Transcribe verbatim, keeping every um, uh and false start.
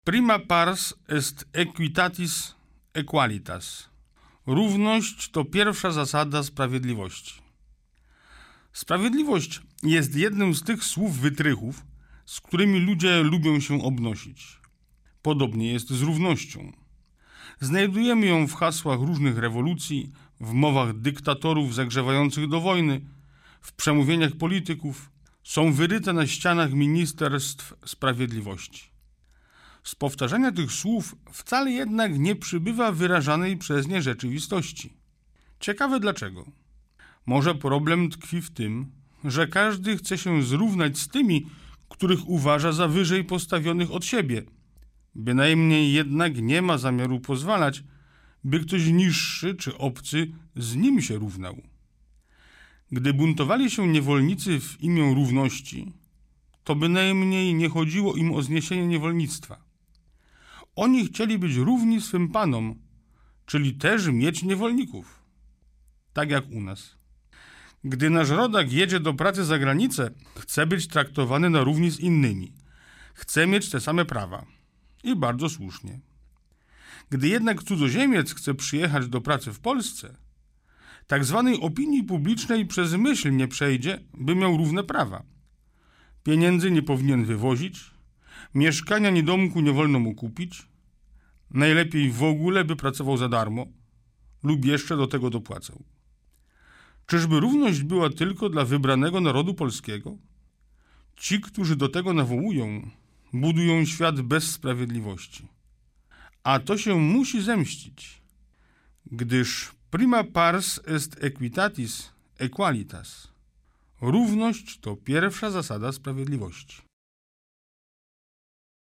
Prima pars est equitatis equalitas. Równość to pierwsza zasada sprawiedliwości. Sprawiedliwość jest jednym z tych słów wytrychów, z którymi ludzie lubią się obnosić. Podobnie jest z równością. Znajdujemy ją w hasłach różnych rewolucji, w mowach dyktatorów zagrzewających do wojny, w przemówieniach polityków. Są wyryte na ścianach ministerstw sprawiedliwości. Z powtarzania tych słów wcale jednak nie przybywa wyrażanej przez nie rzeczywistości. Ciekawe dlaczego. Może problem tkwi w tym, że każdy chce się zrównać z tymi, których uważa za wyżej postawionych od siebie. Bynajmniej jednak nie ma zamiaru pozwalać, by ktoś niższy czy obcy z nim się równał. Gdy buntowali się niewolnicy w imię równości, to bynajmniej nie chodziło im o zniesienie niewolnictwa. Oni chcieli być równi swym panom, czyli też mieć niewolników. Tak jak u nas. Gdy nasz rodak jedzie do pracy za granicę, chce być traktowany na równi z innymi. Chce mieć te same prawa. I bardzo słusznie. Gdy jednak cudzoziemiec chce przyjechać do pracy w Polsce, tak zwanej opinii publicznej przez myśl nie przejdzie, by miał równe prawa. Pieniędzy nie powinien wywozić, mieszkania ni domku nie wolno mu kupić, najlepiej w ogóle by pracował za darmo lub jeszcze do tego dopłacał. Czyżby równość była tylko dla wybranego narodu polskiego? Ci, którzy do tego nawołują, budują świat bez sprawiedliwości. A to się musi zemścić, gdyż prima pars est equitatis equalitas. Równość to pierwsza zasada sprawiedliwości.